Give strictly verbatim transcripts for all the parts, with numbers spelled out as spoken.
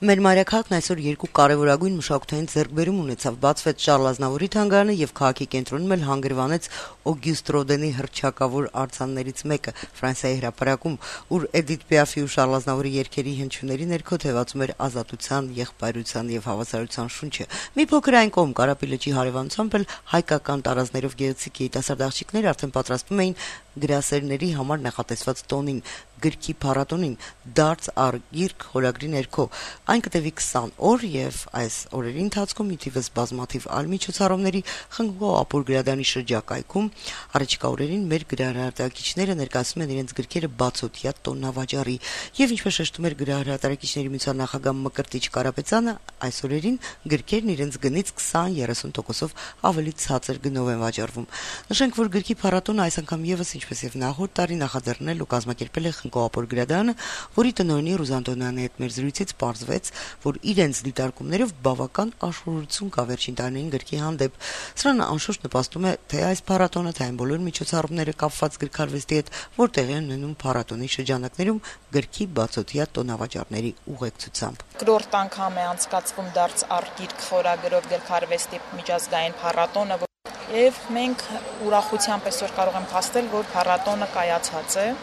Մեր մայրաքաղաքն այսօր երկու կարևորագույն մշակութային ձեռքբերում ունեցավ. բացվեց Շարլ Ազնավուրի թանգարանը եւ քաղաքի կենտրոնում էլ հանգրվանեց Օգյուստ Ռոդենի հռչակավոր արձաններից մեկը Ֆրանսիայի հրապարակում, ուր Էդիթ Պիաֆի ու Շարլ Ազնավուրի երգերի հնչյունների ներքո թևածում էր ազատության, եղբայրության եւ հավասարության շունչը։ Մի փոքր այն կողմ Կարապի լճի հարևանությամբ էլ հայկական տարազներով գեղեցիկ երիտասարդ աղջիկներ արդեն պատրաստվում էին գրասերների համար նախատեսված տոնին, գրքի փառատոնին, դարձ առ գիրք խորագրի ներքո։ Այն կտևի քսան օր եւ այս օրերի ընթացքում ի թիվս բազմաթիվ այլ միջոցառումների Խնկո Ապուր գրադարանի շրջակայքում առաջիկա օրերին մեր գրահրատարակիչները ներկայացնում են իրենց գրքերը բացօթյա տոնավաճառի եւ ինչպես շեշտում էր գրահրատարակիչների միության նախագահ Մկրտիչ Կարապետյանը, այս օրերին գրքերն իրենց գնից քսան երեսուն տոկոսով ավելի ցածր գնով են վաճառվում։ Նշենք, որ գրքի փառատոնը այս անգամ եւս ինչպես եւ նախորդ տարի նախաձեռնել ու կազմակերպել է Խնկո Ապուր գրադարանը, որի տնօրինի Ռուզ Անտոնյանի հետ մեր զրույցից պարզվեց, որ իրենց դիտարկումներով բավական աշխորհություն կա վերջին տարիներին գրքի հանդեպ։ Սրան անշուշտ նպաստում է թե այս փառատոնը, թե այն բոլոր միջոցառումները կապված գրքարվեստի հետ, որ տեղի են ունենում փառատոնի շրջանակներում գրքի բացօթյա տոնավաճառների ուղեկցությամբ։ Գրորդ անգամ է անցկացվում դարձ առ գիրք խորագրով գրքարվեստի միջազգային փառատոնը, եւ մենք ուրախությամբ այսօր կարող եմ փաստել, որ փառատոնը կայացած է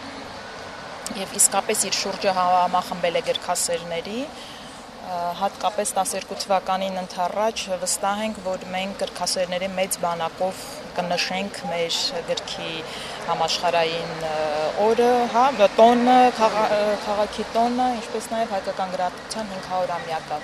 եւ իսկապես իր շուրջը համախմբել է գրքասերների, հատկապես տասներկու թվականին ընթառաջ վստահ ենք, որ մենք գրքասերների մեծ բանակով կնշենք մեր գրքի համաշխարհային օրը, հա, տոնը, քաղաքի տոնը, ինչպես նաեւ հայկական գրականության հինգ հարյուրամյակը։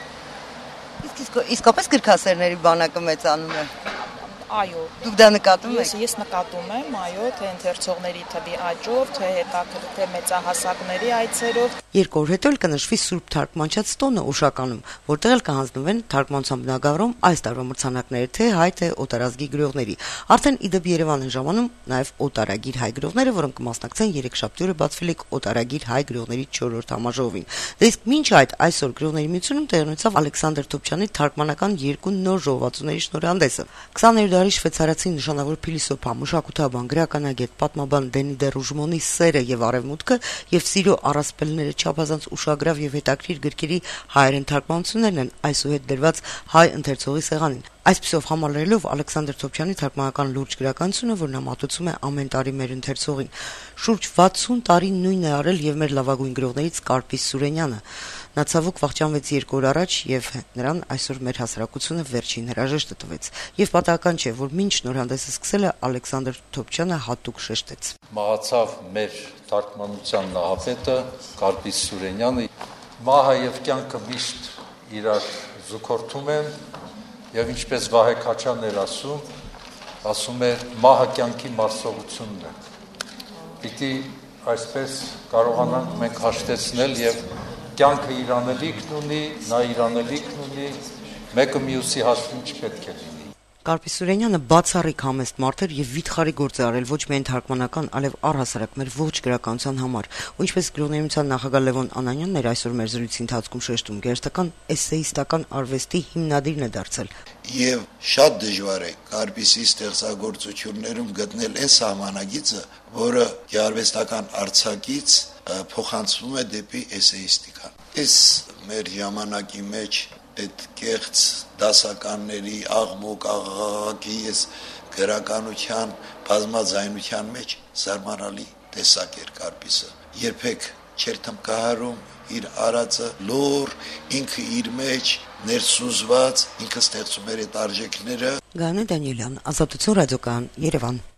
Իսկ իսկապես գրքասերների բանակը մեծանում է։ Այո, դուք դա նկատում եք։ Ես ես նկատում եմ, այո, թե ընթերցողների թվի աճով, թե հետաքրքիր մեծահասակների այցերով։ Երկու օր հետո էլ կնշվի Սուրբ Թարգմանչած տոնը Ուշականում, որտեղ էլ կհանձնվեն թարգմանության բնագավառում այս տարվա մրցանակները թե հայ թե օտարազգի գրողների։ Արդեն իդեպ Երևան են ժամանում նաև օտարագիր հայ գրողները, որոնք կմասնակցեն երեքշաբթի օրը բացվելիք օտարագիր հայ գրողների չորրորդ համաժողովին։ Դե իսկ մինչ այդ այսօր գրողների միությունում տեղի ունեցավ Ալեքսանդր Թոփչյանի թարգմանական երկու նոր ժողովածուների շնորհանդեսը։ քսաներորդ դարի շվեյցարացի նշանավոր փիլիսոփա, մշակութաբան, գրականագետ, պատմաբան Դենի դե Ռուժմոնի սերը եւ արևմուտքը եւ սիրո առասպելները չափազանց ուշագրավ եւ հետաքրիր գրքերի հայերեն թարգմանություններն են այսուհետ դրված հայ ընթերցողի սեղանին։ Այսպիսով համալրելով Ալեքսանդր Թոփչյանի թարգմանական լուրջ գրականությունը, որ նա մատուցում է ամեն տարի մեր ընթերցողին, շուրջ վաթսուն տարի նույնն է արել եւ մեր լավագույն գրողներից Կարպիս Սուրենյանը։ Նա ցավոք վախճանվեց երկու օր առաջ եւ նրան այսօր մեր հասարակությունը վերջին հրաժեշտը տվեց։ Եվ պատահական չէ, որ մինչ նորհանդեսը սկսել է Ալեքսանդր Թոփչյանը հատուկ շեշտեց։ Մահացավ մեր թարգմանության նահապետը Կարպիս Սուրենյանը։ Մահը եւ կյանքը միշտ իրար զուգորդում են եւ ինչպես Վահե Քաչյանն էր ասում, ասում էր մահը կյանքի մարսողությունն է։ Պիտի այսպես կարողանանք մենք հաշտեցնել եւ կյանքը իր անելիքն ունի, նա իր անելիքն ունի, մեկը մյուսի հաշվին չպետք է լինի։ Կարպիս Սուրենյանը բացառիկ համեստ մարդ էր եւ վիթխարի գործ է արել ոչ միայն թարգմանական, այլև առհասարակ մեր ողջ գրականության համար։ Ու ինչպես գրողների միության նախագահ Լևոն Անանյանն էր այսօր մեր զրույցի ընթացքում շեշտում, գերստական էսեիստական արվեստի հիմնադիրն է դարձել։ Եվ շատ դժվար է Կարպիսի ստեղծագործություններում գտնել այն սահմանագիծը, որը գեղարվեստական արձակից փոխանցվում է դեպի էսեիստիկան։ Այս մեր ժամանակի մեջ այդ կեղծ դասականների աղմուկ աղաղակի ես գրականության բազմաձայնության մեջ զարմանալի տեսակ էր Կարպիսը։ Երբեք չէր թմկահարում իր արածը լոր, ինքը իր մեջ ներսուզված, ինքը ստեղծում էր այդ արժեքները։ Գանե Դանիելյան, Ազատություն ռադիոկայան, Երևան։